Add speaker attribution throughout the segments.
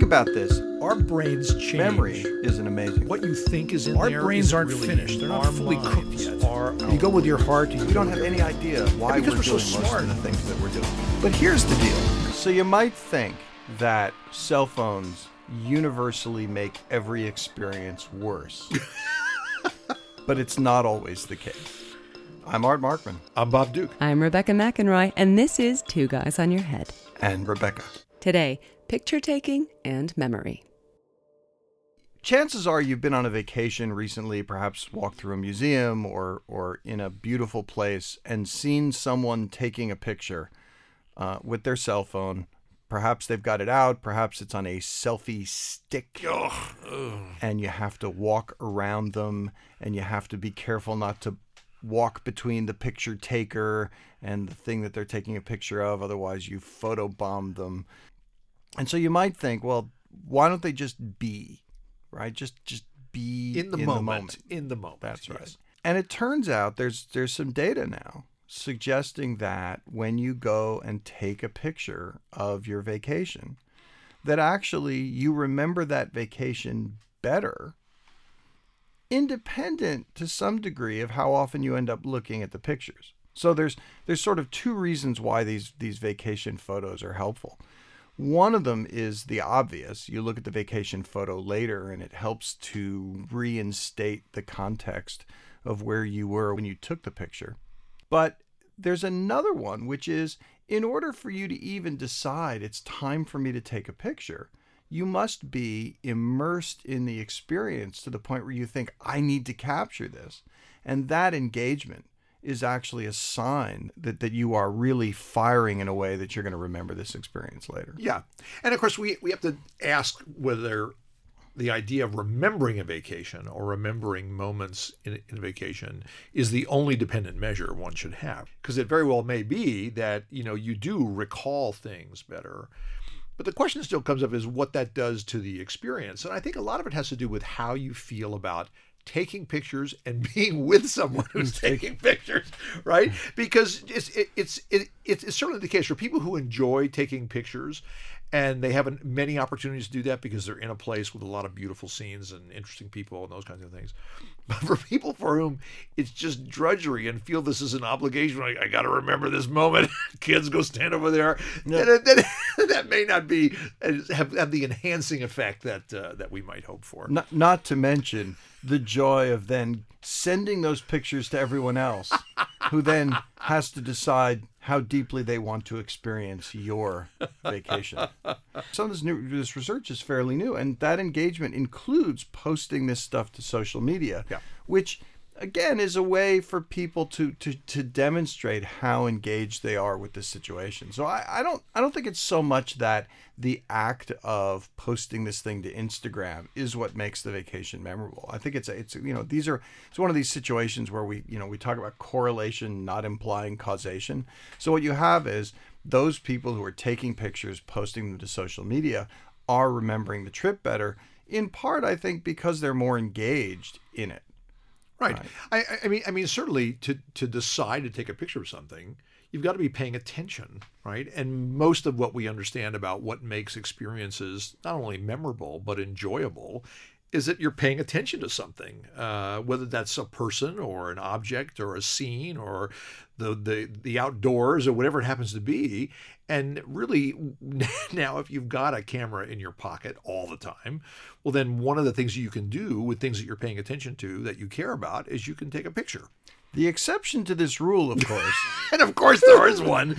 Speaker 1: about this.
Speaker 2: Our brains change.
Speaker 1: Memory isn't amazing.
Speaker 2: What you think is in
Speaker 3: Our
Speaker 2: there.
Speaker 3: brains
Speaker 2: is
Speaker 3: aren't
Speaker 2: really
Speaker 3: finished. They're not
Speaker 2: our
Speaker 3: fully
Speaker 2: minds
Speaker 3: cooked yet.
Speaker 2: are You go with your heart.
Speaker 1: We don't have any idea why
Speaker 2: because
Speaker 1: we're
Speaker 2: we're
Speaker 1: doing
Speaker 2: so
Speaker 1: most
Speaker 2: smart.
Speaker 1: of the things that we're doing. But here's the deal. So you might think that cell phones universally make every experience worse. But it's not always the case. I'm Art Markman.
Speaker 2: I'm Bob Duke.
Speaker 4: I'm Rebecca McEnroy, and this is Two Guys on Your Head.
Speaker 1: And Rebecca.
Speaker 4: Today, picture taking and memory.
Speaker 1: Chances are you've been on a vacation recently, perhaps walked through a museum or in a beautiful place and seen someone taking a picture with their cell phone. Perhaps they've got it out, perhaps it's on a selfie stick, and you have to walk around them, and you have to be careful not to walk between the picture taker and the thing that they're taking a picture of, otherwise you photobomb them. And so you might think, well, why don't they just be, right? Just be
Speaker 2: In the moment. In the moment.
Speaker 1: That's
Speaker 2: yes.
Speaker 1: right. And it turns out there's some data now suggesting that when you go and take a picture of your vacation, that actually you remember that vacation better, independent to some degree of how often you end up looking at the pictures. So there's sort of two reasons why these vacation photos are helpful. One of them is the obvious. You look at the vacation photo later and it helps to reinstate the context of where you were when you took the picture. But there's another one, which is in order for you to even decide it's time for me to take a picture, you must be immersed in the experience to the point where you think, I need to capture this. And that engagement is actually a sign that you are really firing in a way that you're going to remember this experience later.
Speaker 2: Yeah. And of course, we have to ask whether the idea of remembering a vacation or remembering moments in a vacation is the only dependent measure one should have. Because it very well may be that, you do recall things better. But the question still comes up is what that does to the experience. And I think a lot of it has to do with how you feel about taking pictures and being with someone who's taking pictures, right? Because it's certainly the case for people who enjoy taking pictures, and they have many opportunities to do that because they're in a place with a lot of beautiful scenes and interesting people and those kinds of things. But for people for whom it's just drudgery and feel this is an obligation, like, I got to remember this moment. Kids, go stand over there.
Speaker 1: Yeah.
Speaker 2: That may not be have the enhancing effect that we might hope for.
Speaker 1: Not to mention the joy of then sending those pictures to everyone else, who then has to decide how deeply they want to experience your vacation. Some of this research is fairly new, and that engagement includes posting this stuff to social media, which again is a way for people to demonstrate how engaged they are with the situation. So I don't think it's so much that the act of posting this thing to Instagram is what makes the vacation memorable. I think it's one of these situations where we talk about correlation not implying causation. So what you have is those people who are taking pictures, posting them to social media, are remembering the trip better, in part I think because they're more engaged in it.
Speaker 2: Right. I mean, certainly to decide to take a picture of something, you've got to be paying attention, right? And most of what we understand about what makes experiences not only memorable but enjoyable is that you're paying attention to something, whether that's a person or an object or a scene or the outdoors or whatever it happens to be. And really, now, if you've got a camera in your pocket all the time, well, then one of the things you can do with things that you're paying attention to that you care about is you can take a picture.
Speaker 1: The exception to this rule, of course,
Speaker 2: and of course there is one,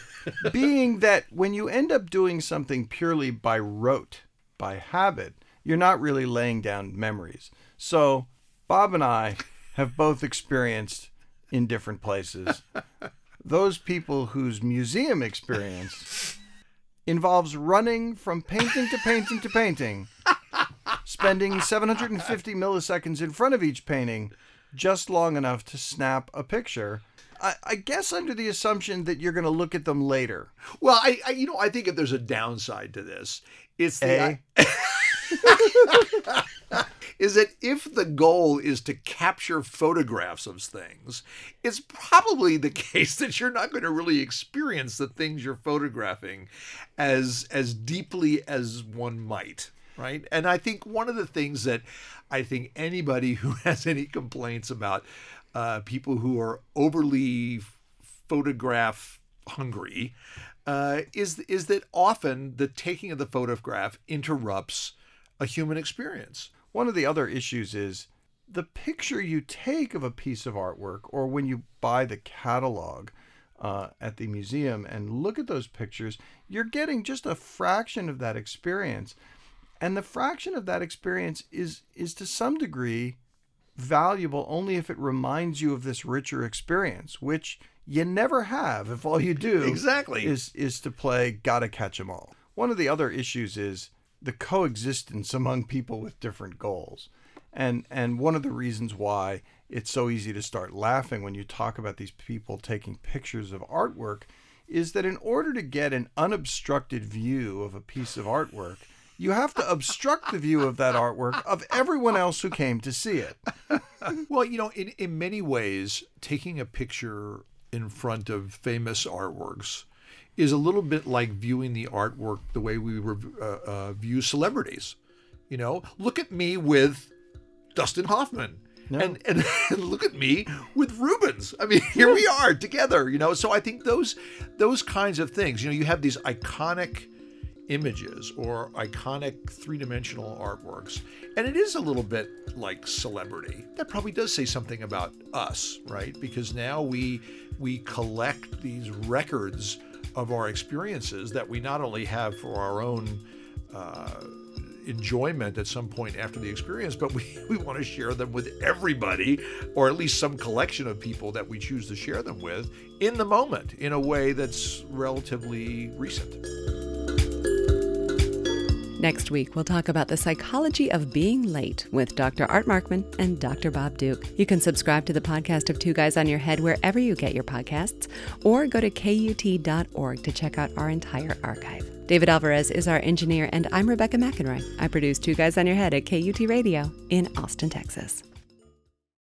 Speaker 1: being that when you end up doing something purely by rote, by habit, you're not really laying down memories. So Bob and I have both experienced in different places those people whose museum experience involves running from painting to painting to painting, spending 750 milliseconds in front of each painting, just long enough to snap a picture. I guess under the assumption that you're going to look at them later.
Speaker 2: Well, I think if there's a downside to this, it's is that if the goal is to capture photographs of things, it's probably the case that you're not going to really experience the things you're photographing as deeply as one might, right? And I think one of the things that I think anybody who has any complaints about people who are overly photograph hungry is that often the taking of the photograph interrupts a human experience.
Speaker 1: One of the other issues is the picture you take of a piece of artwork, or when you buy the catalog at the museum and look at those pictures, you're getting just a fraction of that experience. And the fraction of that experience is to some degree valuable only if it reminds you of this richer experience, which you never have if all you do
Speaker 2: exactly
Speaker 1: is to play Gotta Catch 'Em All. One of the other issues is the coexistence among people with different goals. And one of the reasons why it's so easy to start laughing when you talk about these people taking pictures of artwork is that in order to get an unobstructed view of a piece of artwork, you have to obstruct the view of that artwork of everyone else who came to see it.
Speaker 2: Well, in many ways, taking a picture in front of famous artworks is a little bit like viewing the artwork the way we view celebrities. Look at me with Dustin Hoffman. No. And look at me with Rubens. I mean, here we are together, So I think those kinds of things, you have these iconic images or iconic three-dimensional artworks, and it is a little bit like celebrity. That probably does say something about us, right? Because now we collect these records of our experiences that we not only have for our own enjoyment at some point after the experience, but we want to share them with everybody, or at least some collection of people that we choose to share them with in the moment in a way that's relatively recent.
Speaker 4: Next week, we'll talk about the psychology of being late with Dr. Art Markman and Dr. Bob Duke. You can subscribe to the podcast of Two Guys on Your Head wherever you get your podcasts, or go to KUT.org to check out our entire archive. David Alvarez is our engineer, and I'm Rebecca McEnroy. I produce Two Guys on Your Head at KUT Radio in Austin, Texas.